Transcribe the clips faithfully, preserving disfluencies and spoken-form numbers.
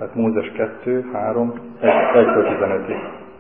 Tehát Mózes kettő, három, egy tizenötig.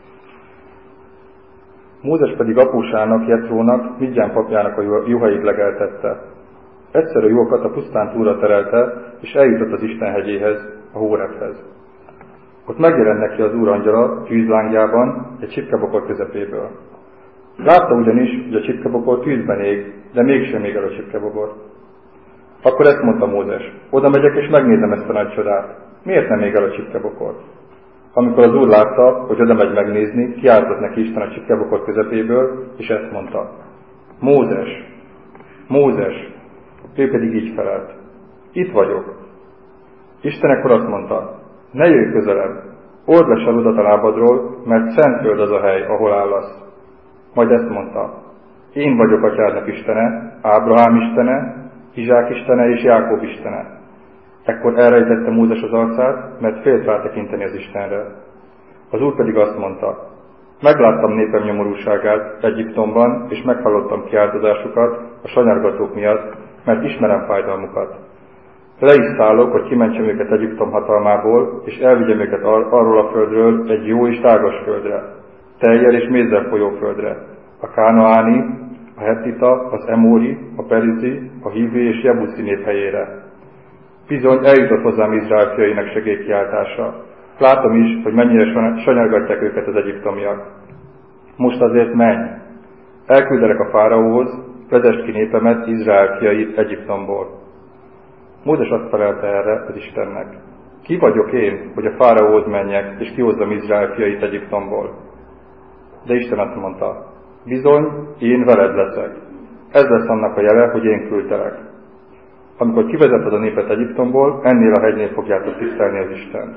Mózes pedig apósának, Jetrónak, Midján papjának a juhait legeltette. Egyszer a juhokat a pusztán túlra terelte, és eljutott az Isten hegyéhez, a Hórebhez. Ott megjelent neki az Úr angyala tűzlángjában, egy csipkebokor közepéből. Látta ugyanis, hogy a csipkebokor tűzben ég, de mégsem ég el a csipkebokor. Akkor ezt mondta Mózes: oda megyek és megnézem ezt a nagy csodát. Miért nem ég el a csipkebokor? Amikor az Úr látta, hogy oda megy megnézni, kiáltott neki Isten a csipkebokor közepéből, és ezt mondta: Mózes! Mózes! Ő pedig így felelt: itt vagyok. Isten ekkor azt mondta: ne jöjj közelebb, old le sarudat a lábadról, mert szent föld az a hely, ahol állasz. Majd ezt mondta: én vagyok atyádnak Istene, Ábrahám Istene, Izsák Istene és Jákob Istene. Ekkor elrejtette Mózes az arcát, mert félt rátekinteni az Istenre. Az Úr pedig azt mondta: megláttam népem nyomorúságát Egyiptomban, és meghallottam kiáltozásukat a sanyargatók miatt, mert ismerem fájdalmukat. Le is szállok, hogy kimentsem őket Egyiptom hatalmából, és elvigyem őket ar- arról a földről egy jó és tágas földre, tejjel és mézzel folyó földre, a kánaáni, a hettita, az emóri, a perizi, a hívi és jebuszi nép helyére. Bizony eljutott hozzám Izrael fiainak segélykiáltása. Látom is, hogy mennyire sanyargatják őket az egyiptomiak. Most azért menj! Elküldelek a fáraóhoz, vezess ki népemet, Izrael fiait Egyiptomból. Mózes azt felelte erre az Istennek: ki vagyok én, hogy a fáraóhoz menjek, és kihozzam Izrael fiait Egyiptomból? De Isten azt mondta: bizony, én veled leszek. Ez lesz annak a jele, hogy én küldtelek. Amikor kivezeted a népet Egyiptomból, ennél a hegynél fogjátok tisztelni az Istent.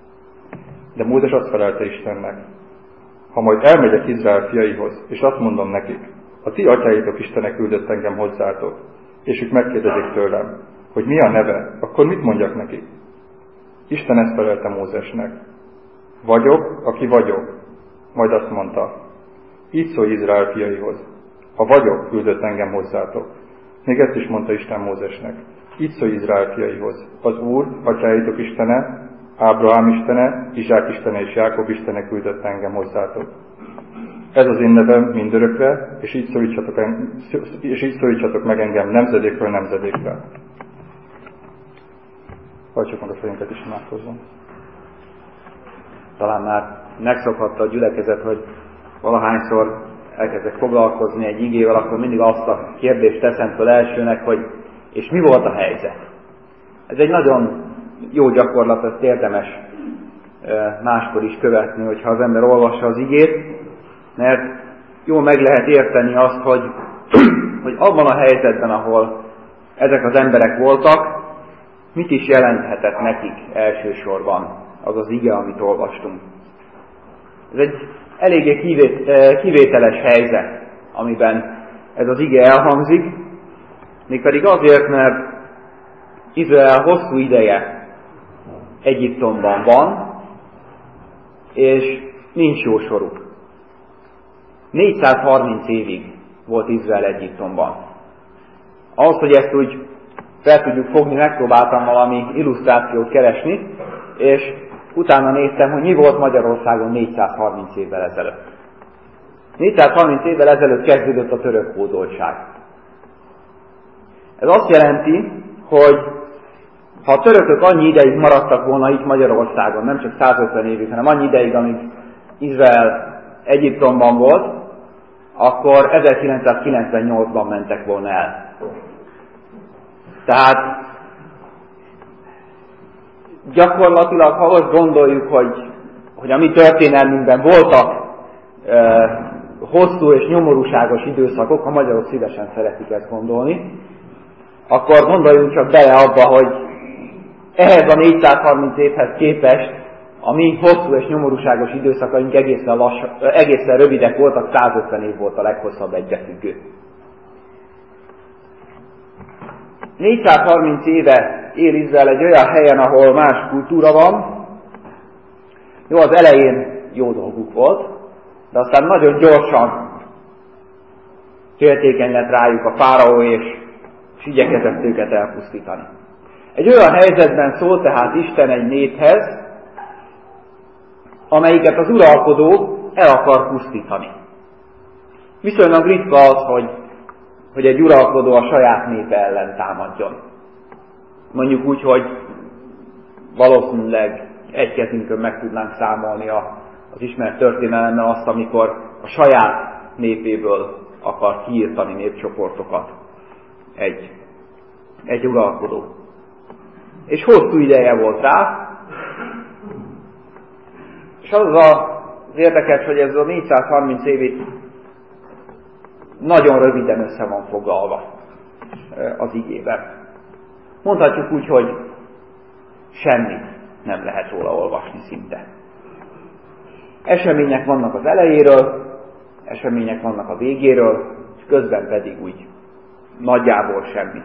De Mózes azt felelte Istennek: ha majd elmegyek Izrael fiaihoz, és azt mondom nekik: a ti atyáitok Istene küldött engem hozzátok, és ők megkérdezik tőlem, hogy mi a neve, akkor mit mondjak nekik? Isten ezt felelte Mózesnek: vagyok, aki vagyok. Majd azt mondta: így szólj Izrael fiaihoz: a vagyok küldött engem hozzátok. Még ezt is mondta Isten Mózesnek: így szólj Izrael fiaihoz: az Úr, atyáitok Istene, Ábrahám Istene, Izsák Istene és Jákob Istene küldött engem hozzátok. Ez az én nevem mindörökre, és így szólítsatok, en, és így szólítsatok meg engem nemzedékről nemzedékre. Hajtsuk meg a fejünket és imádkozzon. Talán már megszokhatta a gyülekezet, hogy valahányszor elkezdek foglalkozni egy igével, akkor mindig azt a kérdést teszem föl elsőnek, hogy és mi volt a helyzet? Ez egy nagyon jó gyakorlat, ezt érdemes máskor is követni, hogyha az ember olvassa az igét, mert jól meg lehet érteni azt, hogy, hogy abban a helyzetben, ahol ezek az emberek voltak, mit is jelenthetett nekik elsősorban az az ige, amit olvastunk. Ez egy eléggé kivételes helyzet, amiben ez az ige elhangzik, mégpedig azért, mert Izrael hosszú ideje Egyiptomban van, és nincs jó soruk. négyszázharminc évig volt Izrael Egyiptomban. Ahhoz, hogy ezt úgy fel tudjuk fogni, megpróbáltam valami illusztrációt keresni, és utána néztem, hogy mi volt Magyarországon négyszázharminc évvel ezelőtt. négyszázharminc évvel ezelőtt kezdődött a török hódoltság. Ez azt jelenti, hogy ha a törökök annyi ideig maradtak volna itt Magyarországon, nem csak százötven évig, hanem annyi ideig, amíg Izrael Egyiptomban volt, akkor ezerkilencszázkilencvennyolcban mentek volna el. Tehát gyakorlatilag, ha azt gondoljuk, hogy, hogy a mi történelmünkben voltak e, hosszú és nyomorúságos időszakok, a magyarok szívesen szeretik ezt gondolni, akkor gondoljunk csak bele abba, hogy ehhez a négyszázharminc évhez képest a mi hosszú és nyomorúságos időszakaink egészen, lassú, egészen rövidek voltak, százötven év volt a leghosszabb egybefüggő. négyszázharminc éve él Izrael egy olyan helyen, ahol más kultúra van. Jó, az elején jó dolguk volt, de aztán nagyon gyorsan féltékeny lett rájuk a fáraó, és, és igyekezett őket elpusztítani. Egy olyan helyzetben szól tehát Isten egy néphez, amelyiket az uralkodó el akar pusztítani. Viszonylag ritka az, hogy, hogy egy uralkodó a saját népe ellen támadjon. Mondjuk úgy, hogy valószínűleg egy kezünkön meg tudnánk számolni a, az ismert történelemmel azt, amikor a saját népéből akar kiírtani népcsoportokat egy, egy uralkodó. És hosszú ideje volt rá, és az az érdekes, hogy ez a négyszázharminc év itt nagyon röviden össze van foglalva az igében. Mondhatjuk úgy, hogy semmit nem lehet róla olvasni szinte. Események vannak az elejéről, események vannak a végéről, és közben pedig úgy nagyjából semmi.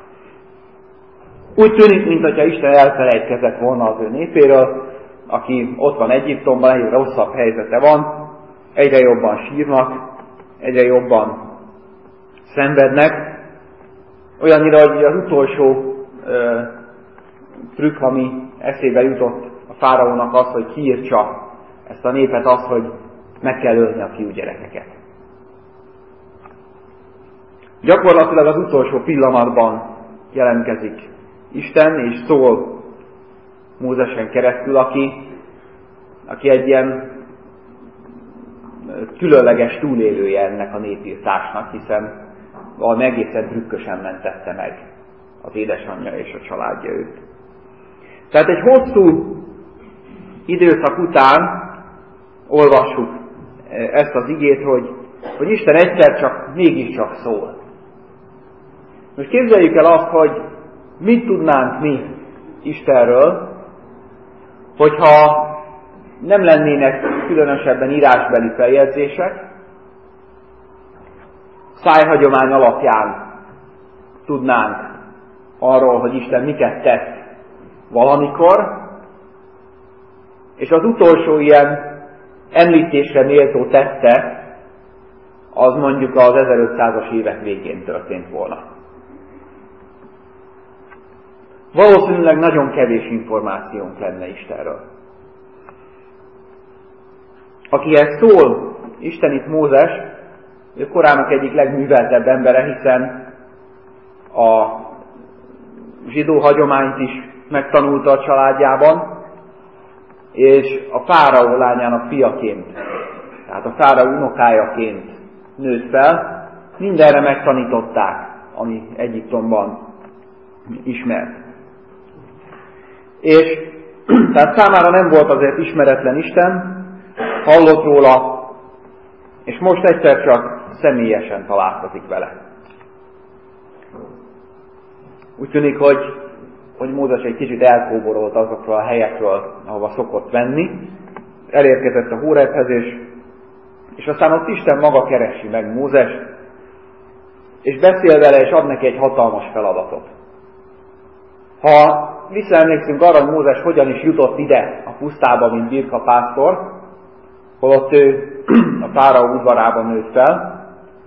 Úgy tűnik, mintha Isten elfelejtkezett volna az ő népéről, aki ott van Egyiptomban, egyre rosszabb helyzete van, egyre jobban sírnak, egyre jobban szenvednek. Olyannyira, hogy az utolsó ö, trükk, ami eszébe jutott a fáraónak az, hogy kiírtsa ezt a népet, az, hogy meg kell ölni a fiúgyerekeket. Gyakorlatilag az utolsó pillanatban jelentkezik Isten, és szól Mózesen keresztül, aki, aki egy ilyen különleges túlélője ennek a népírtásnak, hiszen valami egészen trükkösen mentette meg az édesanyja és a családja őt. Tehát egy hosszú időszak után olvassuk ezt az igét, hogy, hogy Isten egyszer csak mégiscsak szól. Most képzeljük el azt, hogy mit tudnánk mi Istenről, hogyha nem lennének különösebben írásbeli feljegyzések, szájhagyomány alapján tudnánk arról, hogy Isten miket tett valamikor, és az utolsó ilyen említésre méltó tette, az mondjuk az ezerötszázas évek végén történt volna. Valószínűleg nagyon kevés információnk lenne Istenről. Akihez szól Isten itt Mózes, ő korának egyik legműveltebb embere, hiszen a zsidó hagyományt is megtanulta a családjában, és a fáraó lányának fiaként, tehát a fáraó unokájaként nőtt fel, mindenre megtanították, ami Egyiptomban ismert. És tehát számára nem volt azért ismeretlen Isten, hallott róla, és most egyszer csak személyesen találkozik vele. Úgy tűnik, hogy, hogy Mózes egy kicsit elkóborolt azokról a helyekről, ahova szokott venni, elérkezett a Hórebhez, és, és aztán ott Isten maga keresi meg Mózest, és beszél vele, és ad neki egy hatalmas feladatot. Ha visszaemlékszünk arra, hogy Mózes hogyan is jutott ide a pusztába, mint birkapásztor, holott ő a fáraó udvarában nőtt fel,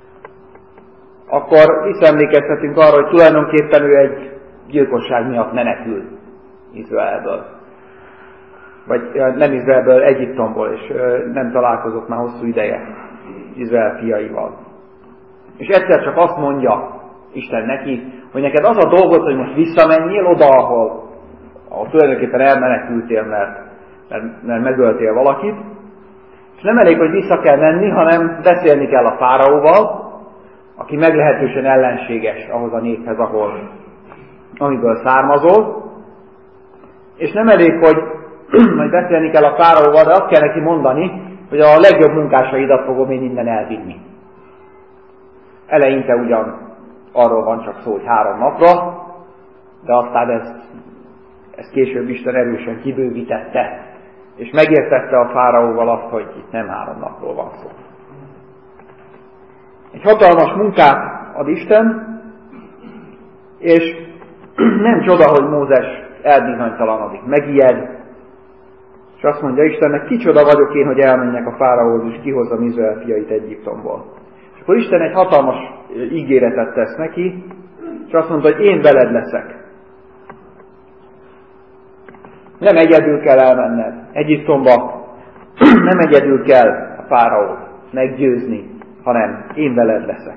akkor visszaemlékezhetünk arra, hogy tulajdonképpen ő egy gyilkosság miatt menekül Izraelből. Vagy nem Izraelből, Egyiptomból, és nem találkozott már hosszú ideje Izrael fiaival. És egyszer csak azt mondja Isten neki, hogy neked az a dolgod, hogy most visszamenjél oda, ahol, ahol tulajdonképpen elmenekültél, mert, mert, mert megöltél valakit, és nem elég, hogy vissza kell menni, hanem beszélni kell a fáraóval, aki meglehetősen ellenséges ahhoz a néphez, ahol, amiből származol, és nem elég, hogy majd beszélni kell a fáraóval, de azt kell neki mondani, hogy a legjobb munkásaidat fogom én innen elvinni. Eleinte ugyan arról van csak szó, hogy három napra, de aztán ezt, ezt később Isten erősen kibővítette, és megértette a fáraóval azt, hogy itt nem három napról van szó. Egy hatalmas munkát ad Isten, és nem csoda, hogy Mózes elbizonytalanodik, megijed, és azt mondja Istennek, kicsoda vagyok én, hogy elmenjek a fáraóhoz, és kihozzam Izrael fiait Egyiptomból. És akkor Isten egy hatalmas ígéretet tesz neki, és azt mondta, hogy én veled leszek. Nem egyedül kell elmenned Egyiptomba, nem egyedül kell a fáraót meggyőzni, hanem én veled leszek.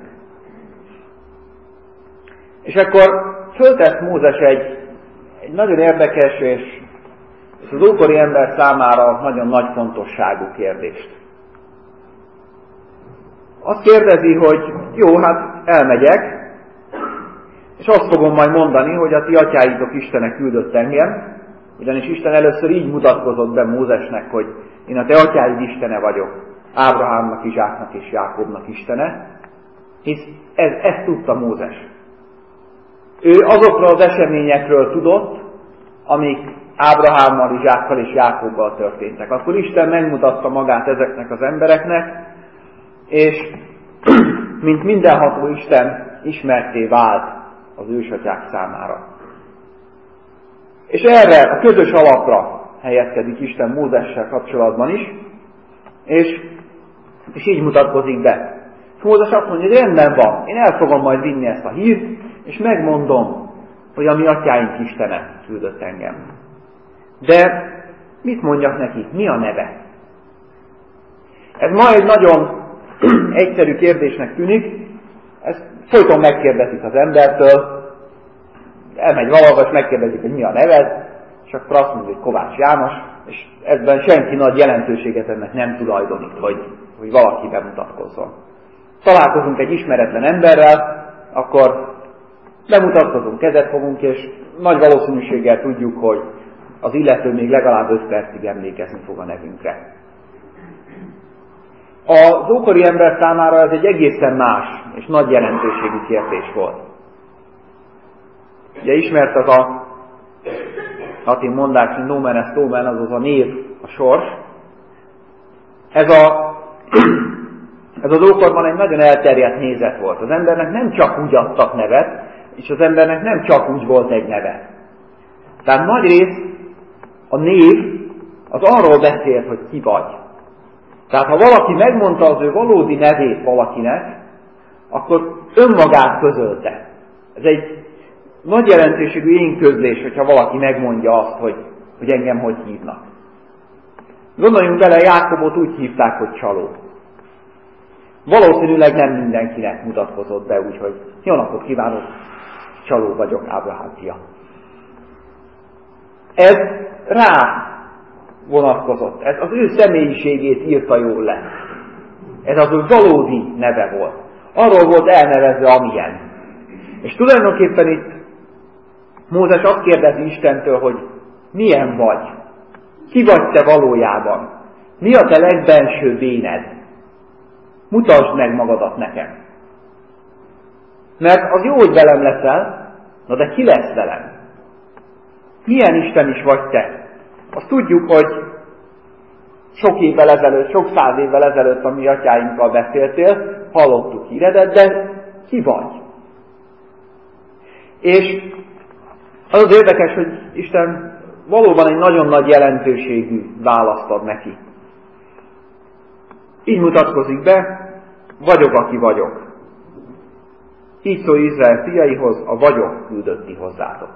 És akkor föltesz Mózes egy, egy nagyon érdekes és, és az ókori ember számára nagyon nagy fontosságú kérdést. Azt kérdezi, hogy jó, hát elmegyek, és azt fogom majd mondani, hogy a ti atyáitok Istene küldött engem, ugyanis Isten először így mutatkozott be Mózesnek, hogy én a te atyáid Istene vagyok, Ábrahámnak, Izsáknak és Jákobnak Istene, hisz ez, ezt tudta Mózes. Ő azokról az eseményekről tudott, amik Ábrahámmal, Izsákkal és Jákobbal történtek. Akkor Isten megmutatta magát ezeknek az embereknek, és mint mindenható Isten ismertté vált az ősatyák számára. És erre a közös alapra helyezkedik Isten Mózessel kapcsolatban is, és, és így mutatkozik be. Mózes azt mondja, hogy rendben van, én el fogom majd vinni ezt a hírt, és megmondom, hogy a mi atyáink Istene küldött engem. De mit mondjak neki? Mi a neve? Ez ma egy nagyon egyszerű kérdésnek tűnik, ezt folyton megkérdezik az embertől, elmegy valahol, és megkérdezik, hogy mi a neved, és akkor azt mondja, hogy Kovács János, és ebben senki nagy jelentőséget ennek nem tulajdonít, hogy, hogy valaki bemutatkozzon. Találkozunk egy ismeretlen emberrel, akkor bemutatkozunk, kezet fogunk, és nagy valószínűséggel tudjuk, hogy az illető még legalább öt percig emlékezni fog a nevünkre. Az ókori ember számára ez egy egészen más és nagy jelentőségű kérdés volt. Ugye ismert az a latin mondás, hogy nomen est omen, azaz a név, a sors. Ez, a, ez az ókorban egy nagyon elterjedt nézet volt. Az embernek nem csak úgy adtak nevet, és az embernek nem csak úgy volt egy neve. Tehát nagy rész a név az arról beszélt, hogy ki vagy. Tehát ha valaki megmondta az ő valódi nevét valakinek, akkor önmagát közölte. Ez egy nagy jelentőségű én közlés, hogyha valaki megmondja azt, hogy, hogy engem hogy hívnak. Gondoljunk bele, Jákobot úgy hívták, hogy csaló. Valószínűleg nem mindenkinek mutatkozott be, úgyhogy jó napot kívánok, csaló vagyok, Ábrahám fia. Ez rá vonatkozott. Ez az ő személyiségét írta jól le. Ez az ő valódi neve volt. Arról volt elnevezve, amilyen. És tulajdonképpen itt Mózes azt kérdezi Istentől, hogy milyen vagy? Ki vagy te valójában? Mi a te legbensőbb éned? Mutasd meg magadat nekem. Mert az jó, hogy velem leszel, na de ki lesz velem? Milyen Isten is vagy te? Azt tudjuk, hogy sok évvel ezelőtt, sok száz évvel ezelőtt a mi atyáinkkal beszéltél, hallottuk híredet, de ki vagy? És az az érdekes, hogy Isten valóban egy nagyon nagy jelentőségű választ ad neki. Így mutatkozik be, vagyok, aki vagyok. Így szól Izrael fiaihoz, a vagyok küldötti hozzátok.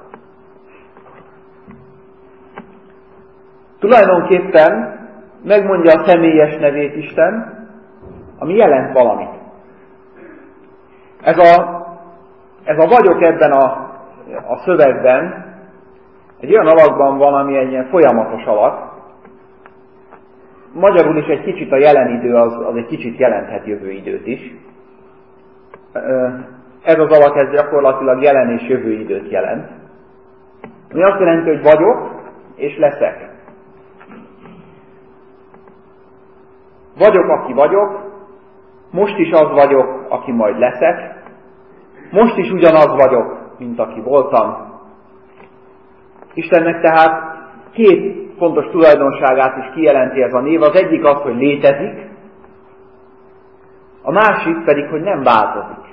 Tulajdonképpen megmondja a személyes nevét Isten, ami jelent valamit. Ez a, ez a vagyok ebben a, a szövegben egy olyan alakban van, ami egy ilyen folyamatos alak. Magyarul is egy kicsit a jelen idő az, az egy kicsit jelenthet jövő időt is. Ez az alak ez gyakorlatilag jelen és jövő időt jelent. Ami azt jelenti, hogy vagyok és leszek. Vagyok, aki vagyok, most is az vagyok, aki majd leszek, most is ugyanaz vagyok, mint aki voltam. Istennek tehát két fontos tulajdonságát is kijelenti ez a név. Az egyik az, hogy létezik, a másik pedig, hogy nem változik.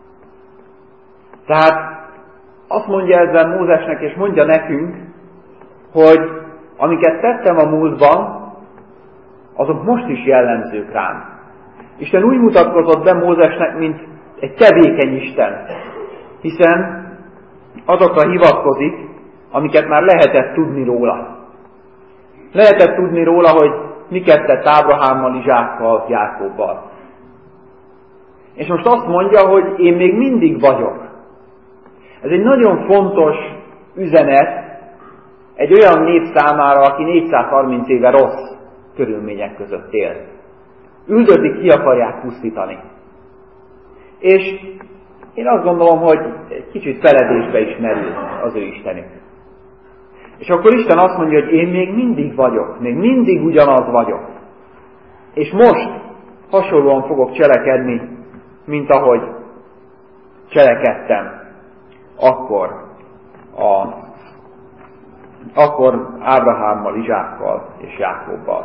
Tehát azt mondja ezzel Mózesnek, és mondja nekünk, hogy amiket tettem a múltban, azok most is jellemzők rám. Isten úgy mutatkozott be Mózesnek, mint egy tevékeny Isten, hiszen azokra hivatkozik, amiket már lehetett tudni róla. Lehetett tudni róla, hogy miket tett Ábrahámmal, Izsákkal, Jákobbal. És most azt mondja, hogy én még mindig vagyok. Ez egy nagyon fontos üzenet egy olyan nép számára, aki négyszázharminc éve rossz körülmények között él. Üldözik, ki akarják pusztítani. És én azt gondolom, hogy egy kicsit feledésbe is merül az ő Istenük. És akkor Isten azt mondja, hogy én még mindig vagyok, még mindig ugyanaz vagyok. És most hasonlóan fogok cselekedni, mint ahogy cselekedtem akkor, a, akkor Ábrahámmal, Izsákkal és Jákobbal.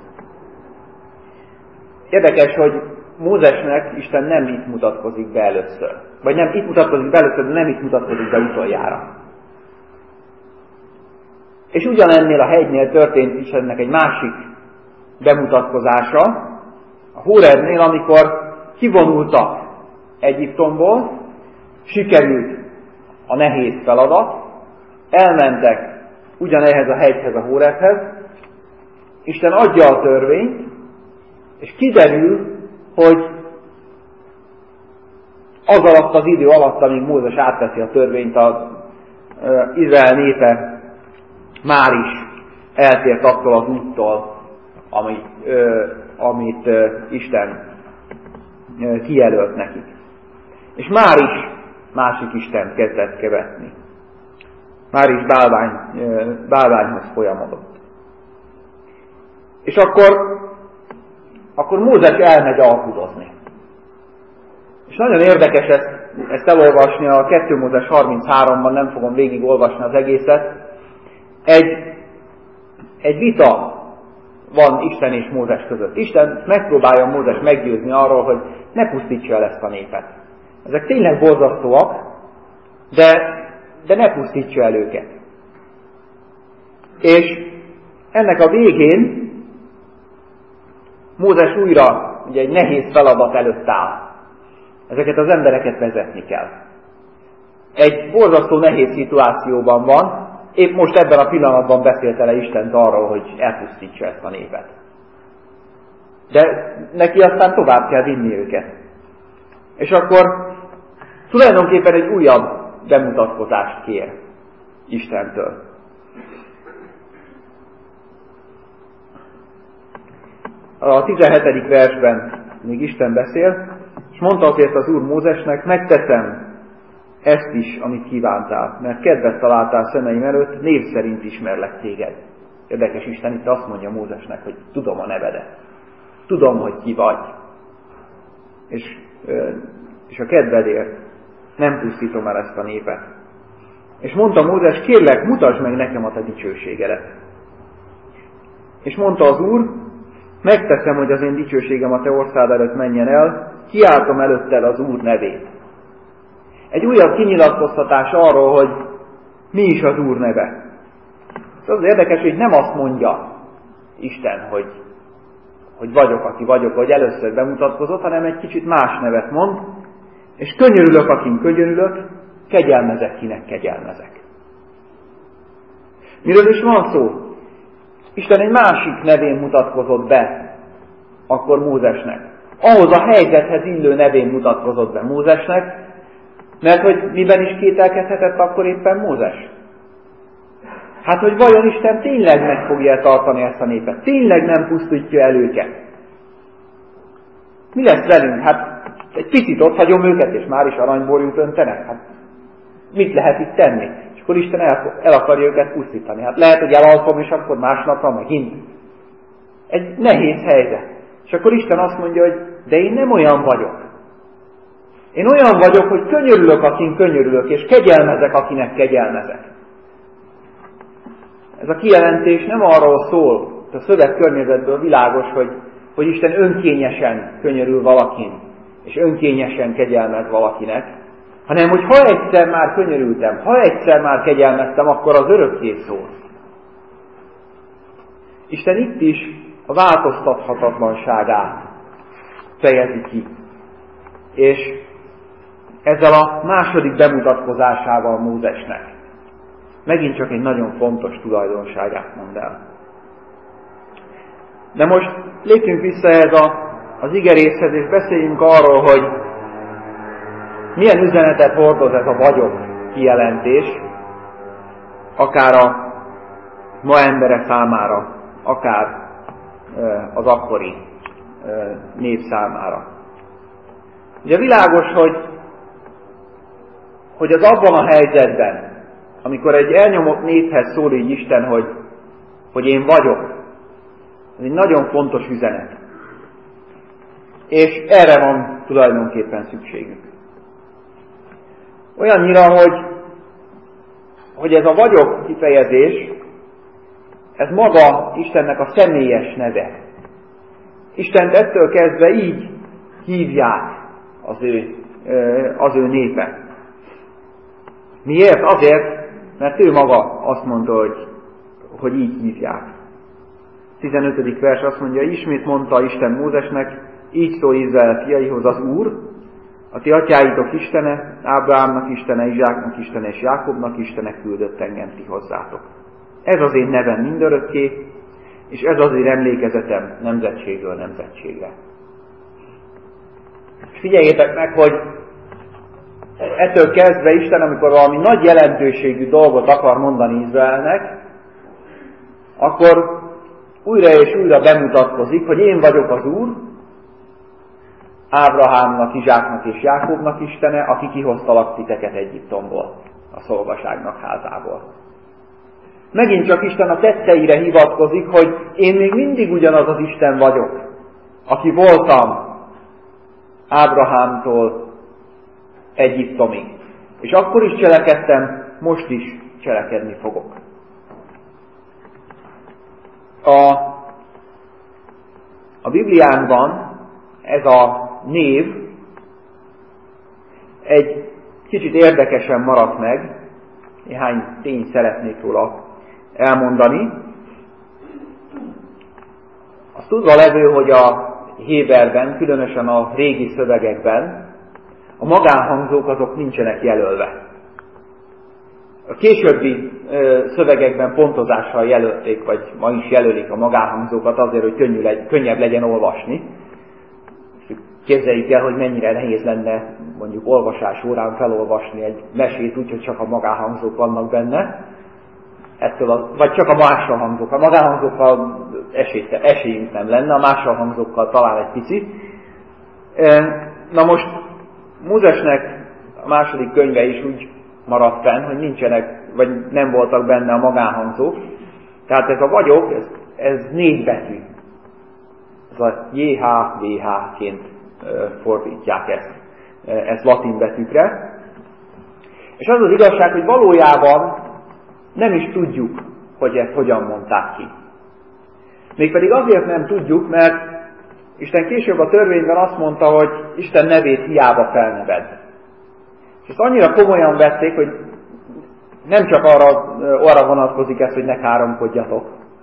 Érdekes, hogy Mózesnek Isten nem itt mutatkozik be először. Vagy nem itt mutatkozik be először, de nem itt mutatkozik be utoljára. És ugyanennél a hegynél történt Istennek egy másik bemutatkozása, a Hórebnél, amikor kivonultak Egyiptomból, sikerült a nehéz feladat, elmentek ugyanehhez a hegyhez, a Hórebhez, Isten adja a törvényt, és kiderül, hogy az alatt az idő alatt, amíg Mózes átveszi a törvényt, az Izrael népe már is eltért attól az úttól, amit, ö, amit ö, Isten ö, kijelölt nekik. És már is másik Istent kezdett követni. Már is bálvány, ö, bálványhoz folyamodott. És akkor, akkor Mózes elmegy alkudozni. És nagyon érdekes ezt, ezt elolvasni, a kettő Mózes harmincháromban, nem fogom végigolvasni az egészet. Egy, egy vita van Isten és Mózes között. Isten megpróbálja Mózes meggyőzni arról, hogy ne pusztítsa el ezt a népet. Ezek tényleg borzasztóak, de, de ne pusztítsa el őket. És ennek a végén Mózes újra ugye egy nehéz feladat előtt áll. Ezeket az embereket vezetni kell. Egy borzasztó nehéz szituációban van, épp most ebben a pillanatban beszélte le Istent arról, hogy elpusztítsa ezt a népet. De neki aztán tovább kell vinni őket. És akkor tulajdonképpen egy újabb bemutatkozást kér Istentől. A tizenhetedik versben még Isten beszél, és mondta azért az Úr Mózesnek, megteszem ezt is, amit kívántál, mert kedvet találtál szemeim előtt, név szerint ismerlek téged. Érdekes, Isten itt azt mondja Mózesnek, hogy tudom a nevedet. Tudom, hogy ki vagy. És, és a kedvedért nem pusztítom el ezt a népet. És mondta Mózes, kérlek, mutasd meg nekem a te dicsőségedet. És mondta az Úr, megteszem, hogy az én dicsőségem a te orszád előtt menjen el, kiáltom előtted az Úr nevét. Egy újabb kinyilatkoztatás arról, hogy mi is az Úr neve. Ez az érdekes, hogy nem azt mondja Isten, hogy, hogy vagyok, aki vagyok, hogy először bemutatkozott, hanem egy kicsit más nevet mond, és könyörülök, akin könyörülök, kegyelmezek, kinek kegyelmezek. Miről is van szó? Isten egy másik nevén mutatkozott be akkor Mózesnek. Ahhoz a helyzethez illő nevén mutatkozott be Mózesnek, mert hogy miben is kételkedhetett akkor éppen Mózes? Hát, hogy vajon Isten tényleg meg fogja tartani ezt a népet? Tényleg nem pusztítja el őket? Mi lesz velünk? Hát egy picit ott hagyom őket, és már is aranyborjút öntenek? Hát mit lehet itt tenni? És akkor Isten el, el akarja őket pusztítani. Hát lehet, hogy elalszom, és akkor másnapra megint. Egy nehéz helyzet. És akkor Isten azt mondja, hogy de én nem olyan vagyok. Én olyan vagyok, hogy könyörülök, akin könyörülök, és kegyelmezek, akinek kegyelmezek. Ez a kijelentés nem arról szól, a szövegkörnyezetből világos, hogy, hogy Isten önkényesen könyörül valakin, és önkényesen kegyelmez valakinek, hanem hogy ha egyszer már könyörültem, ha egyszer már kegyelmeztem, akkor az örökké szól. Isten itt is a változtathatatlanságát fejezi ki. És ezzel a második bemutatkozásával Mózesnek megint csak egy nagyon fontos tulajdonságát mond el. De most lépjünk vissza ehhez a, az igerészhez, és beszéljünk arról, hogy milyen üzenetet hordoz ez a vagyok kijelentés, akár a ma embere számára, akár az akkori nép számára. Ugye világos, hogy, hogy az abban a helyzetben, amikor egy elnyomott néphez szól így Isten, hogy, hogy én vagyok, ez egy nagyon fontos üzenet. És erre van tulajdonképpen szükségünk. Olyannyira, hogy, hogy ez a vagyok kifejezés, ez maga Istennek a személyes neve. Istent ettől kezdve így hívják az ő, az ő népe. Miért? Azért, mert ő maga azt mondta, hogy, hogy így hívják. tizenötödik vers azt mondja, ismét mondta Isten Mózesnek, így szól Izrael fiaihoz az Úr, a ti atyáitok Istene, Ábrahámnak Istene, Izsáknak Istene és Jákobnak Istene küldött engem ti hozzátok. Ez az én nevem mindörökké, és ez az én emlékezetem nemzetségről nemzetségre. És figyeljétek meg, hogy ettől kezdve Isten, amikor valami nagy jelentőségű dolgot akar mondani Izraelnek, akkor újra és újra bemutatkozik, hogy én vagyok az Úr, Ábrahámnak, Izsáknak és Jákobnak Istene, aki kihoztalak titeket Egyiptomból, a szolgaságnak házából. Megint csak Isten a tetteire hivatkozik, hogy én még mindig ugyanaz az Isten vagyok, aki voltam Ábrahámtól Egyiptomig. És akkor is cselekedtem, most is cselekedni fogok. A, a Bibliánkban ez a név egy kicsit érdekesen maradt meg, néhány tényt szeretnék róla elmondani. Azt tudva levő, hogy a héberben, különösen a régi szövegekben a magánhangzók azok nincsenek jelölve. A későbbi ö, szövegekben pontozással jelölték, vagy ma is jelölik a magánhangzókat azért, hogy könnyű legy, könnyebb legyen olvasni. Képzeljük el, hogy mennyire nehéz lenne mondjuk olvasás órán felolvasni egy mesét úgy, hogy csak a magánhangzók vannak benne. Ettől a, vagy csak a másolhangzók. A magánhangzókkal esély, esélyünk nem lenne, a másolhangzókkal talán egy picit. Na most Mózesnek a második könyve is úgy maradt fenn, hogy nincsenek, vagy nem voltak benne a magánhangzók. Tehát ez a vagyok, ez, ez négy betű. Ez a jé há vé há-ként fordítják ezt, ezt latin betűkre. És az az igazság, hogy valójában nem is tudjuk, hogy ezt hogyan mondták ki. Mégpedig azért nem tudjuk, mert Isten később a törvényben azt mondta, hogy Isten nevét hiába felneved. És ezt annyira komolyan vették, hogy nem csak arra, arra vonatkozik ez, hogy ne káromkodjatok,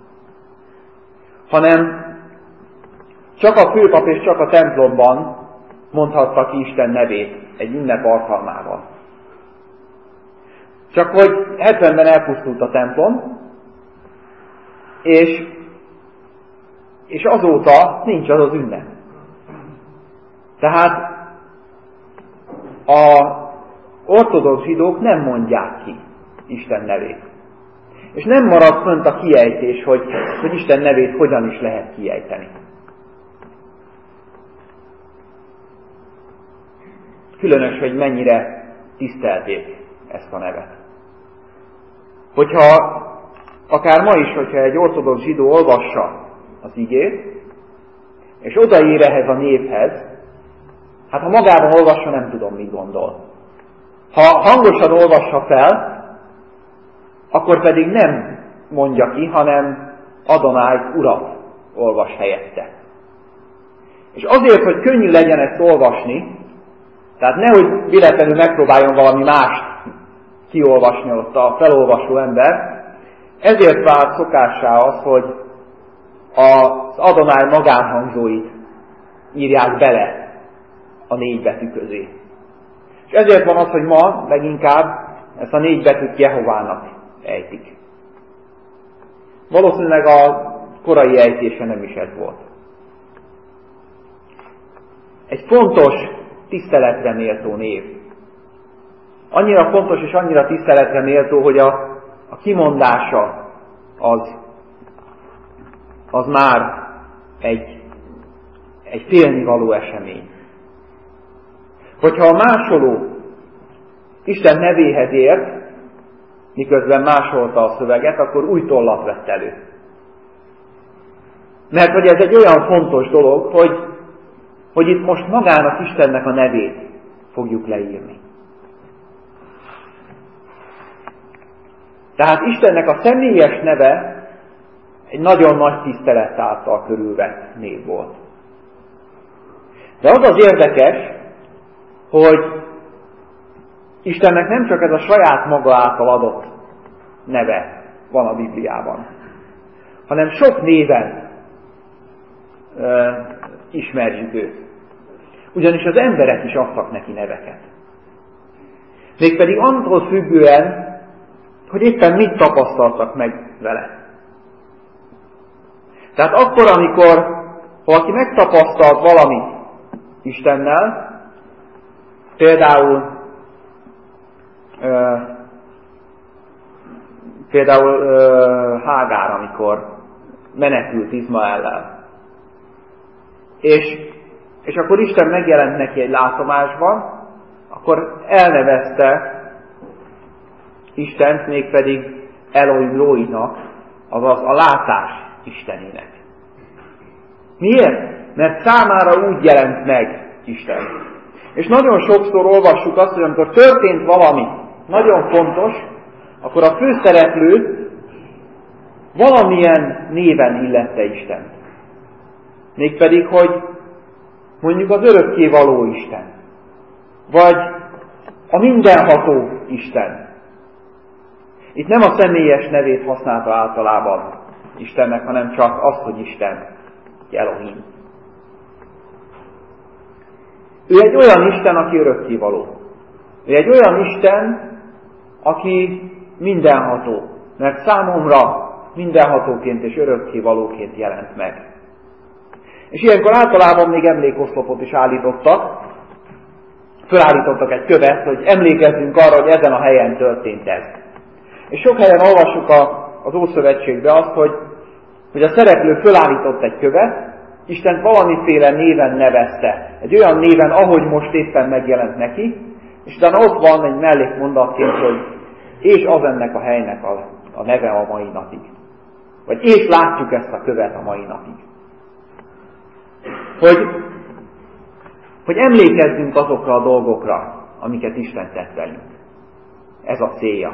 hanem csak a főpap és csak a templomban mondhatta ki Isten nevét egy ünnep alkalmával. Csak hogy hetvenben elpusztult a templom, és, és azóta nincs az az ünnep. Tehát a ortodox zsidók nem mondják ki Isten nevét. És nem marad fönt a kiejtés, hogy, hogy Isten nevét hogyan is lehet kiejteni. Különös, hogy mennyire tisztelték ezt a nevet. Hogyha, akár ma is, hogyha egy ortodox zsidó olvassa az igét, és odaér ehhez a névhez, hát ha magában olvassa, nem tudom, mit gondol. Ha hangosan olvassa fel, akkor pedig nem mondja ki, hanem Adonájt, Urat olvas helyette. És azért, hogy könnyű legyen ezt olvasni, tehát nehogy véletlenül megpróbáljon valami mást kiolvasni ott a felolvasó ember, ezért vált szokássá az, hogy az Adonáj magánhangzóit írják bele a négy betű közé. És ezért van az, hogy ma leginkább ezt a négy betűt Jehovának ejtik. Valószínűleg a korai ejtése nem is ez volt. Egy fontos, tiszteletre méltó név. Annyira fontos és annyira tiszteletre méltó, hogy a, a kimondása az, az már egy, egy félnivaló esemény. Hogyha a másoló Isten nevéhez ért, miközben másolta a szöveget, akkor új tollat vett elő. Mert hogy ez egy olyan fontos dolog, hogy, hogy itt most magának Istennek a nevét fogjuk leírni. Tehát Istennek a személyes neve egy nagyon nagy tisztelet által körülvett név volt. De az az érdekes, hogy Istennek nem csak ez a saját maga által adott neve van a Bibliában, hanem sok néven ö, ismerjük őt. Ugyanis az emberek is adtak neki neveket. Mégpedig attól függően, hogy éppen mit tapasztaltak meg vele. Tehát akkor, amikor valaki megtapasztalt valamit Istennel, például ö, például ö, Hágár, amikor menekült Izmaellel, és, és akkor Isten megjelent neki egy látomásban, akkor elnevezte Istent, mégpedig Elohim Róinak, azaz a látás Istenének. Miért? Mert számára úgy jelent meg Isten. És nagyon sokszor olvassuk azt, hogy amikor történt valami nagyon fontos, akkor a főszereplő valamilyen néven illette Istent. Mégpedig, hogy mondjuk az örökkévaló Isten, vagy a mindenható Isten. Itt nem a személyes nevét használta általában Istennek, hanem csak azt, hogy Isten, Elohim. Ő egy olyan Isten, aki örökkévaló. Ő egy olyan Isten, aki mindenható, mert számomra mindenhatóként és örökkévalóként jelent meg. És ilyenkor általában még emlékoszlopot is állítottak, fölállítottak egy követ, hogy emlékezzünk arra, hogy ezen a helyen történt ez. És sok helyen olvassuk a, az Ószövetségbe azt, hogy, hogy a szereplő fölállított egy követ, Istent valamiféle néven nevezte, egy olyan néven, ahogy most éppen megjelent neki, és utána ott van egy mellékmondatként, hogy és az ennek a helynek a, a neve a mai napig. Vagy és látjuk ezt a követ a mai napig. Hogy, hogy emlékezzünk azokra a dolgokra, amiket Isten tett velünk. Ez a célja.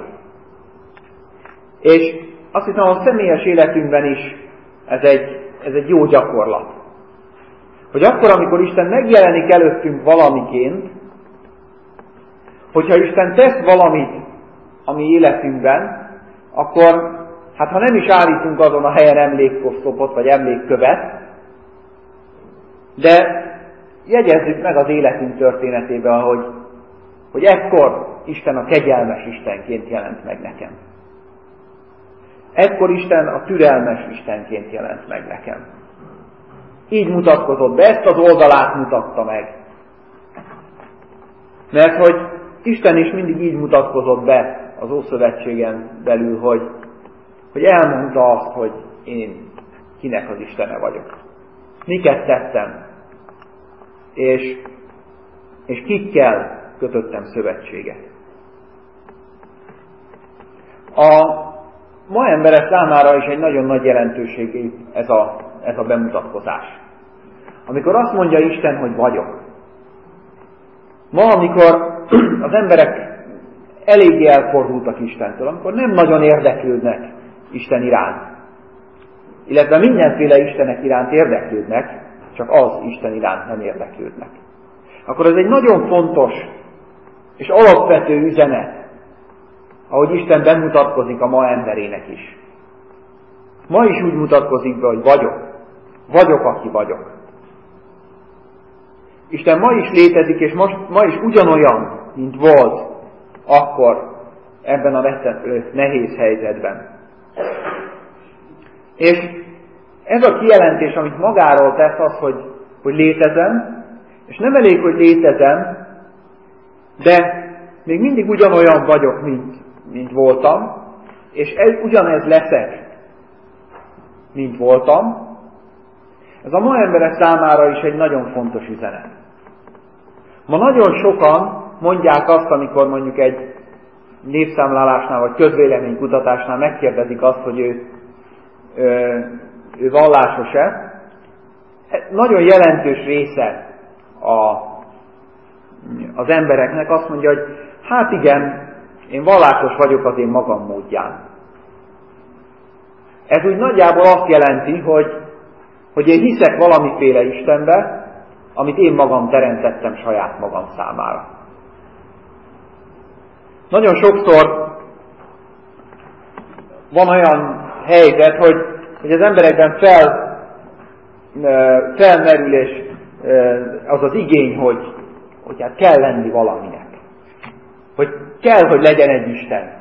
És azt hiszem, a személyes életünkben is ez egy, ez egy jó gyakorlat. Hogy akkor, amikor Isten megjelenik előttünk valamiként, hogyha Isten tesz valamit a mi életünkben, akkor, hát ha nem is állítunk azon a helyen emlékoszlopot, vagy emlékkövet, de jegyezzük meg az életünk történetében, hogy, hogy ekkor Isten a kegyelmes Istenként jelent meg nekem. Ekkor Isten a türelmes Istenként jelent meg nekem. Így mutatkozott be, ezt az oldalát mutatta meg. Mert hogy Isten is mindig így mutatkozott be az Ószövetségen belül, hogy, hogy elmondta azt, hogy én kinek az Istene vagyok. Miket tettem, és, és kikkel kötöttem szövetséget. A ma emberek számára is egy nagyon nagy jelentőségű ez a, ez a bemutatkozás. Amikor azt mondja Isten, hogy vagyok. Ma, amikor az emberek eléggé elfordultak Istentől, amikor nem nagyon érdeklődnek Isten iránt, illetve mindenféle Istenek iránt érdeklődnek, csak az Isten iránt nem érdeklődnek. Akkor ez egy nagyon fontos és alapvető üzenet, ahogy Isten bemutatkozik a ma emberének is. Ma is úgy mutatkozik be, hogy vagyok. Vagyok, aki vagyok. Isten ma is létezik, és most, ma is ugyanolyan, mint volt akkor ebben a nehéz helyzetben. És ez a kijelentés, amit magáról tesz, az, hogy, hogy létezem, és nem elég, hogy létezem, de még mindig ugyanolyan vagyok, mint, mint voltam, és ez, ugyanez leszek, mint voltam. Ez a ma emberek számára is egy nagyon fontos üzenet. Ma nagyon sokan mondják azt, amikor mondjuk egy népszámlálásnál vagy közvéleménykutatásnál megkérdezik azt, hogy ő, ő, ő vallásos-e. Nagyon jelentős része a, az embereknek azt mondja, hogy hát igen, én vallásos vagyok az én magam módján. Ez úgy nagyjából azt jelenti, hogy, hogy én hiszek valamiféle Istenbe, amit én magam teremtettem saját magam számára. Nagyon sokszor van olyan helyzet, hogy, hogy az emberekben fel, felmerül és az az igény, hogy, hogy hát kell lenni valaminek. Hogy kell, hogy legyen egy Isten.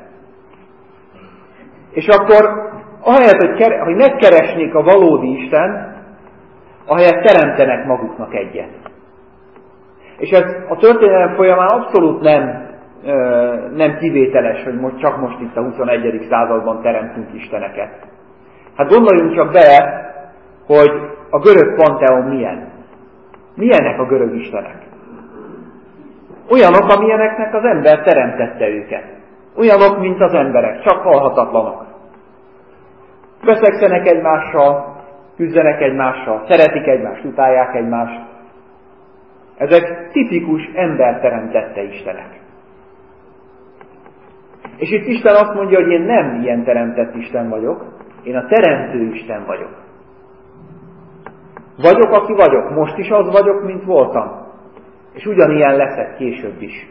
És akkor ahelyett, hogy, kere, hogy megkeresnék a valódi Istent, ahelyett teremtenek maguknak egyet. És ez a történelem folyamán abszolút nem, nem kivételes, hogy most, csak most itt a huszonegyedik században teremtünk isteneket. Hát gondoljunk csak bele, hogy a görög panteon milyen. Milyenek a görög istenek? Olyanok, amilyeneknek az ember teremtette őket. Olyanok, mint az emberek, csak halhatatlanok. Veszekszenek egymással, küzdenek egymással, szeretik egymást, utálják egymást. Ezek tipikus ember teremtette istenek. És itt Isten azt mondja, hogy én nem ilyen teremtett Isten vagyok, én a teremtő Isten vagyok. Vagyok, aki vagyok, most is az vagyok, mint voltam. És ugyanilyen leszek később is.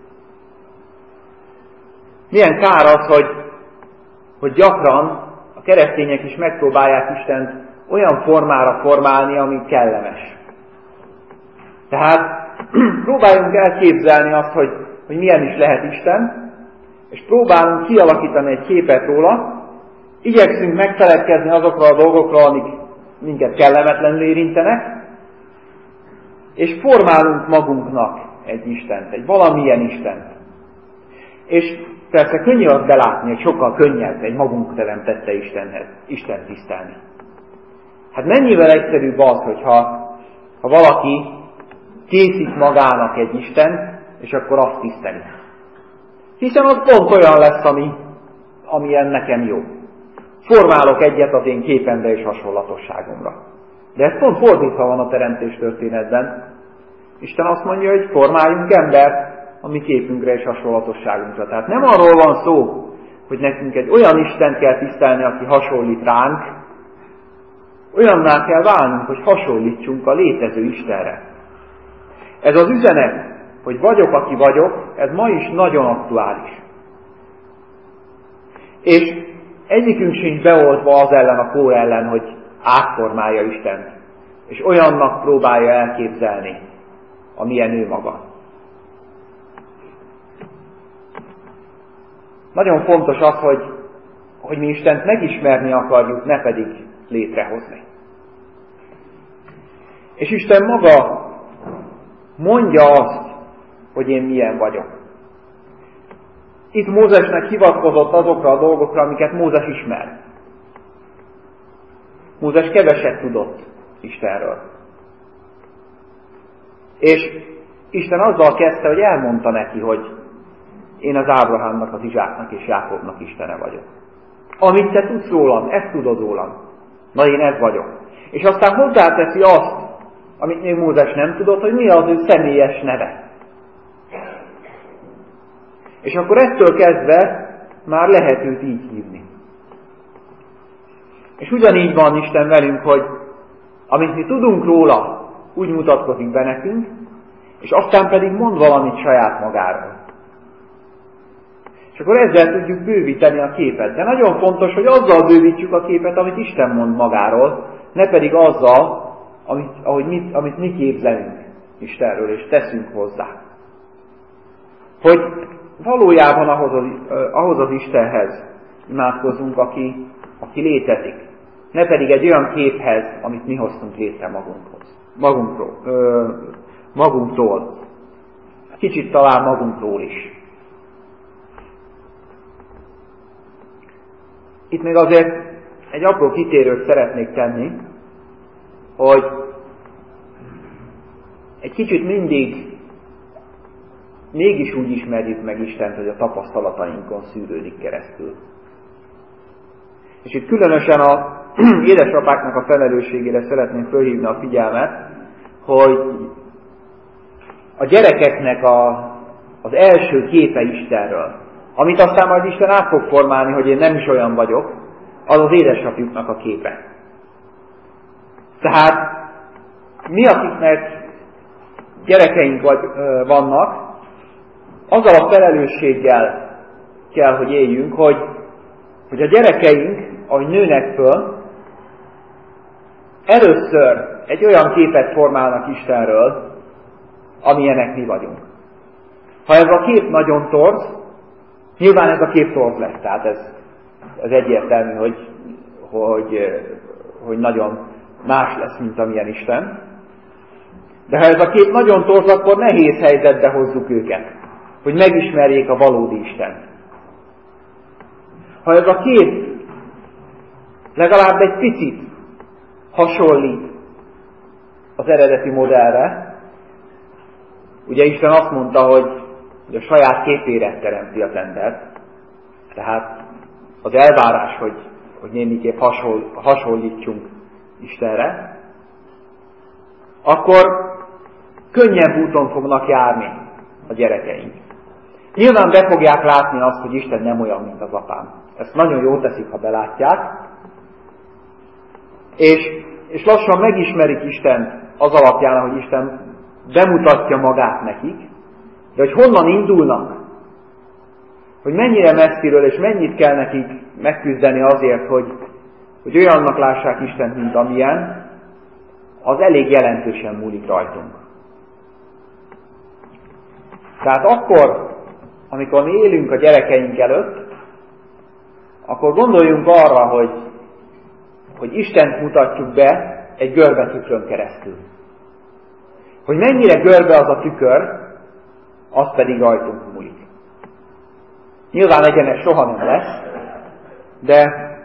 Milyen kár az, hogy, hogy gyakran a keresztények is megpróbálják Istent olyan formára formálni, ami kellemes. Tehát próbáljunk elképzelni azt, hogy, hogy milyen is lehet Isten, és próbálunk kialakítani egy képet róla, igyekszünk megfeledkezni azokról a dolgokról, amik minket kellemetlenül érintenek, és formálunk magunknak egy Istent, egy valamilyen Istent. És persze könnyű azt belátni, hogy sokkal könnyebb egy magunk teremtette Istenhez, Istent tisztelni. Hát mennyivel egyszerűbb az, hogyha ha valaki készít magának egy Istent, és akkor azt tiszteli. Hiszen az pont olyan lesz, ami, amilyen nekem jó. Formálok egyet az én képembe és hasonlatosságomra. De ez pont fordítva van a teremtés történetben. Isten azt mondja, hogy formáljunk embert a mi képünkre és hasonlatosságunkra. Tehát nem arról van szó, hogy nekünk egy olyan Istent kell tisztelni, aki hasonlít ránk, olyanná kell válnunk, hogy hasonlítsunk a létező Istenre. Ez az üzenet, hogy vagyok, aki vagyok, ez ma is nagyon aktuális. És egyikünk sincs beoltva az ellen, a kór ellen, hogy átformálja Istent, és olyannak próbálja elképzelni, amilyen ő maga. Nagyon fontos az, hogy, hogy mi Istent megismerni akarjuk, ne pedig létrehozni. És Isten maga mondja azt, hogy én milyen vagyok. Itt Mózesnek hivatkozott azokra a dolgokra, amiket Mózes ismer. Mózes keveset tudott Istenről. És Isten azzal kezdte, hogy elmondta neki, hogy én az Ábrahámnak, az Izsáknak és Jákobnak Istene vagyok. Amit te tudsz rólam, ezt tudod rólam. Na én ez vagyok. És aztán hozzáteszi azt, amit még Mózes nem tudott, hogy mi az ő személyes neve. És akkor ettől kezdve már lehet őt így hívni. És ugyanígy van Isten velünk, hogy amit mi tudunk róla, úgy mutatkozik be nekünk, és aztán pedig mond valamit saját magáról. És akkor ezzel tudjuk bővíteni a képet. De nagyon fontos, hogy azzal bővítsük a képet, amit Isten mond magáról, ne pedig azzal, amit, ahogy mit, amit mi képzelünk Istenről, és teszünk hozzá. Hogy valójában ahhoz az, ahhoz az Istenhez imádkozunk, aki, aki létezik. ne pedig egy olyan képhez, amit mi hoztunk létre magunkhoz, magunkról, ö, magunktól. Kicsit talán magunkról is. Itt még azért egy apró kitérőt szeretnék tenni, hogy egy kicsit mindig mégis úgy ismerjük meg Istent, hogy a tapasztalatainkon szűrődik keresztül. És itt különösen az édesapáknak a felelősségére szeretném fölhívni a figyelmet, hogy a gyerekeknek a, az első képe Istenről, amit aztán majd Isten át fog formálni, hogy én nem is olyan vagyok, az az édesapjuknak a képe. Tehát mi, akiknek gyerekeink vagy, ö, vannak, azzal a felelősséggel kell, hogy éljünk, hogy, hogy a gyerekeink, ahogy nőnek föl, először egy olyan képet formálnak Istenről, amilyenek mi vagyunk. Ha ez a kép nagyon torz, nyilván ez a kép torz lesz, tehát ez, ez egyértelmű, hogy, hogy, hogy nagyon más lesz, mint amilyen Isten. De ha ez a kép nagyon torz, akkor nehéz helyzetbe hozzuk őket, hogy megismerjék a valódi Istent. Ha ez a kép legalább egy picit hasonlít az eredeti modellre, ugye Isten azt mondta, hogy, hogy a saját képére teremti az embert, tehát az elvárás, hogy, hogy némiképp hasonl, hasonlítsunk Istenre, akkor könnyebb úton fognak járni a gyerekeink. Nyilván be fogják látni azt, hogy Isten nem olyan, mint az apám. Ezt nagyon jól teszik, ha belátják, és, és lassan megismerik Istent az alapján, hogy Isten bemutatja magát nekik, de hogy honnan indulnak, hogy mennyire messziről és mennyit kell nekik megküzdeni azért, hogy, hogy olyannak lássák Istent, mint amilyen, az elég jelentősen múlik rajtunk. Tehát akkor, amikor mi élünk a gyerekeink előtt, akkor gondoljunk arra, hogy, hogy Istent mutatjuk be egy görbetükrön keresztül. Hogy mennyire görbe az a tükör, az pedig rajtunk múlik. Nyilván egyenes soha nem lesz, de,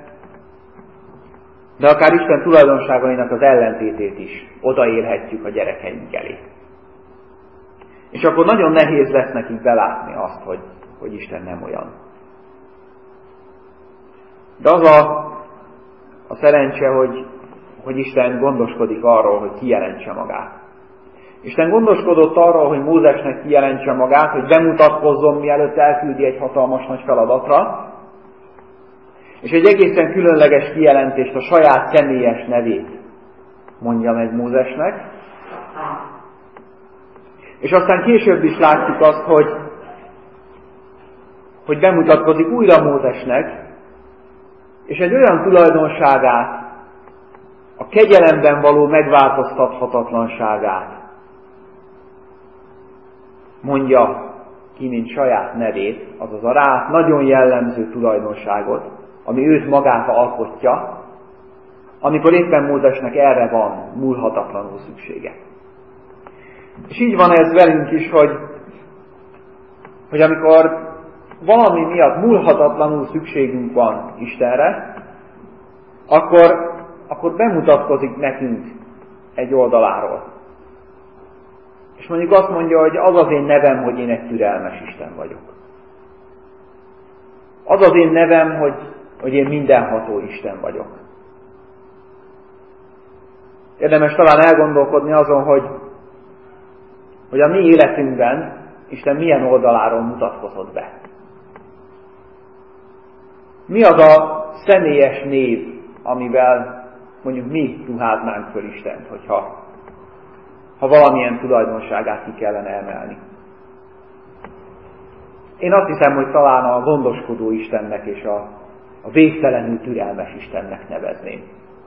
de akár Isten tulajdonságainak az ellentétét is odaérhetjük a gyerekeink elé. És akkor nagyon nehéz lesz nekik belátni azt, hogy, hogy Isten nem olyan. De az a, a szerencse, hogy, hogy Isten gondoskodik arról, hogy kijelentse magát. Isten gondoskodott arról, hogy Mózesnek kijelentse magát, hogy bemutatkozzon, mielőtt elküldi egy hatalmas nagy feladatra, és egy egészen különleges kijelentést, a saját személyes nevét mondja meg Mózesnek. És aztán később is látjuk azt, hogy, hogy bemutatkozik újra Mózesnek, és egy olyan tulajdonságát, a kegyelemben való megváltoztathatatlanságát mondja ki, mint saját nevét, azaz a rá nagyon jellemző tulajdonságot, ami őt magát alkotja, amikor éppen Mózesnek erre van múlhatatlanul szüksége. És így van ez velünk is, hogy, hogy amikor valami miatt múlhatatlanul szükségünk van Istenre, akkor, akkor bemutatkozik nekünk egy oldaláról. És mondjuk azt mondja, hogy az az én nevem, hogy én egy türelmes Isten vagyok. Az az én nevem, hogy, hogy én mindenható Isten vagyok. Érdemes talán elgondolkodni azon, hogy, hogy a mi életünkben Isten milyen oldaláról mutatkozott be. Mi az a személyes név, amivel mondjuk mi ruháznánk föl Istent, hogyha ha valamilyen tulajdonságát ki kellene emelni. Én azt hiszem, hogy talán a gondoskodó Istennek és a, a végtelenül türelmes Istennek nevezném.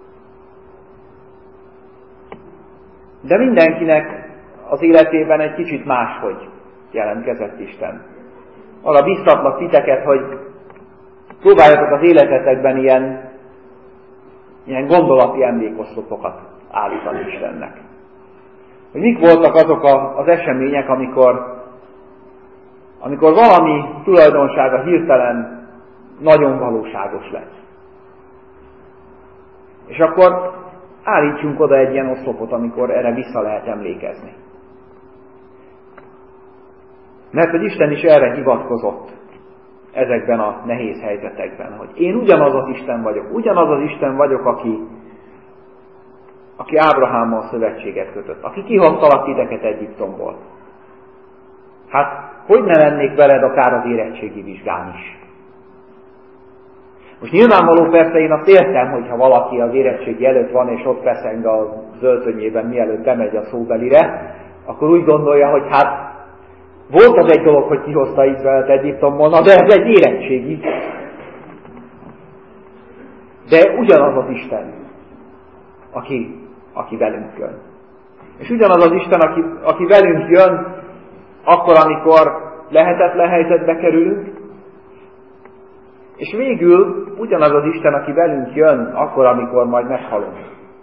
De mindenkinek az életében egy kicsit máshogy jelentkezett Isten. Arra biztatlak titeket, hogy próbáljatok az életetekben ilyen, ilyen gondolati emlékoszlopokat állítani Istennek. Hogy mik voltak azok a, az események, amikor, amikor valami tulajdonsága hirtelen nagyon valóságos lett. És akkor állítsunk oda egy ilyen oszlopot, amikor erre vissza lehet emlékezni. Mert hogy Isten is erre hivatkozott ezekben a nehéz helyzetekben, hogy én ugyanaz az Isten vagyok, ugyanaz az Isten vagyok, aki, aki Ábrahámmal szövetséget kötött, aki kihoztalak titeket Egyiptomból. Hát, hogy ne lennék veled akár az érettségi vizsgán is? Most nyilvánvaló persze én azt értem, hogyha valaki az érettségi előtt van, és ott feszeng a zöldönyében, mielőtt bemegy a szóbelire, akkor úgy gondolja, hogy hát volt az egy dolog, hogy kihozta Izraelt Egyiptomból, de ez egy érettségi. De ugyanaz az Isten, aki, aki velünk jön. És ugyanaz az Isten, aki, aki velünk jön, akkor, amikor lehetetlen helyzetbe kerülünk, és végül ugyanaz az Isten, aki velünk jön, akkor, amikor majd meghalunk.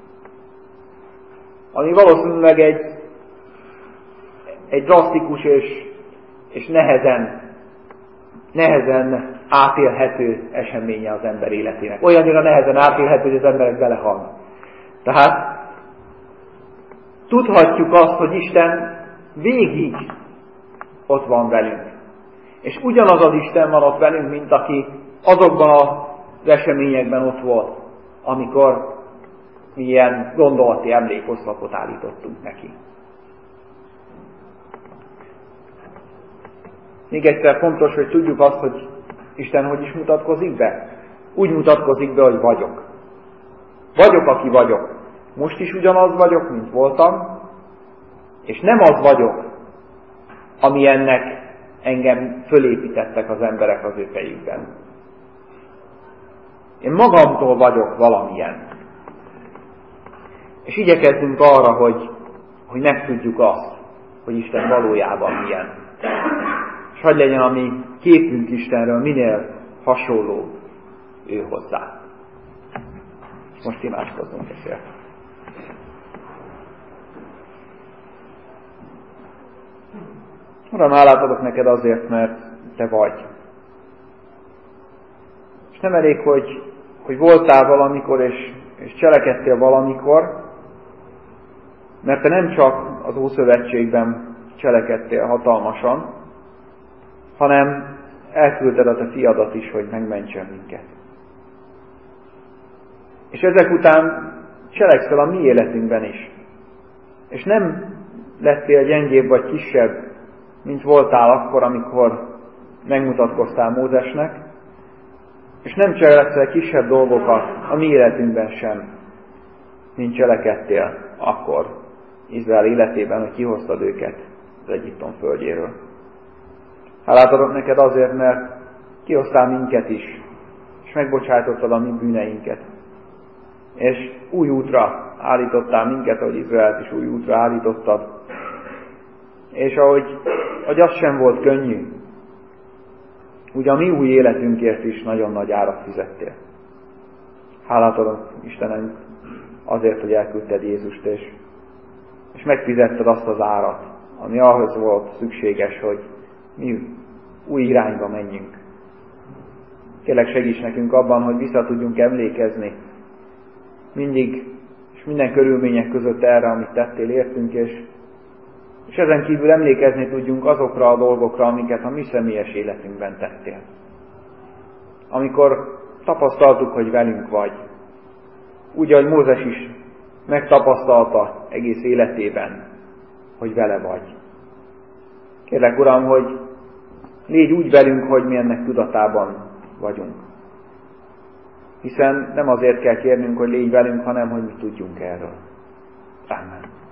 Ami valószínűleg egy, egy drasztikus és, és nehezen, nehezen átélhető eseménye az ember életének. Olyannyira nehezen átélhető, hogy az emberek belehalnak. Tehát tudhatjuk azt, hogy Isten végig ott van velünk. És ugyanaz az Isten van ott velünk, mint aki azokban az eseményekben ott volt, amikor milyen gondolati emlékoszlopot állítottunk neki. Még egyszer fontos, hogy tudjuk azt, hogy Isten hogy is mutatkozik be. Úgy mutatkozik be, hogy vagyok. Vagyok, aki vagyok. Most is ugyanaz vagyok, mint voltam, és nem az vagyok, ami ennek engem fölépítettek az emberek az ő fejükben. Én magamtól vagyok valamilyen. És igyekezzünk arra, hogy, hogy megtudjuk azt, hogy Isten valójában milyen. És hadd legyen a mi képünk Istenről minél hasonló ő hozzá. Most imádkozzunk ezért. Uram, hálát adok neked azért, mert te vagy. És nem elég, hogy, hogy voltál valamikor, és, és cselekedtél valamikor, mert te nem csak az Ószövetségben cselekedtél hatalmasan, hanem elküldted a te fiadat is, hogy megmentsen minket. És ezek után cselekszel a mi életünkben is. És nem lettél gyengébb vagy kisebb, mint voltál akkor, amikor megmutatkoztál Mózesnek, és nem cselekszel kisebb dolgokat a mi életünkben sem, mint cselekedtél akkor Izrael életében, hogy kihoztad őket az Egyiptom földjéről. Hálát adok neked azért, mert kihoztál minket is, és megbocsájtottad a mi bűneinket. És új útra állítottál minket, ahogy Izraelt is új útra állítottad. És ahogy, ahogy az sem volt könnyű, úgy a mi új életünkért is nagyon nagy árat fizettél. Hálát adok, Istenem, azért, hogy elküldted Jézust, és, és megfizetted azt az árat, ami ahhoz volt szükséges, hogy mi új irányba menjünk. Kérlek, segíts nekünk abban, hogy vissza tudjunk emlékezni mindig és minden körülmények között erre, amit tettél értünk, és, és ezen kívül emlékezni tudjunk azokra a dolgokra, amiket a mi személyes életünkben tettél. Amikor tapasztaltuk, hogy velünk vagy, úgy, ahogy Mózes is megtapasztalta egész életében, hogy vele vagy. Kérlek, Uram, hogy légy úgy velünk, hogy mi ennek tudatában vagyunk. Hiszen nem azért kell kérnünk, hogy légy velünk, hanem hogy mi tudjunk erről. Amen.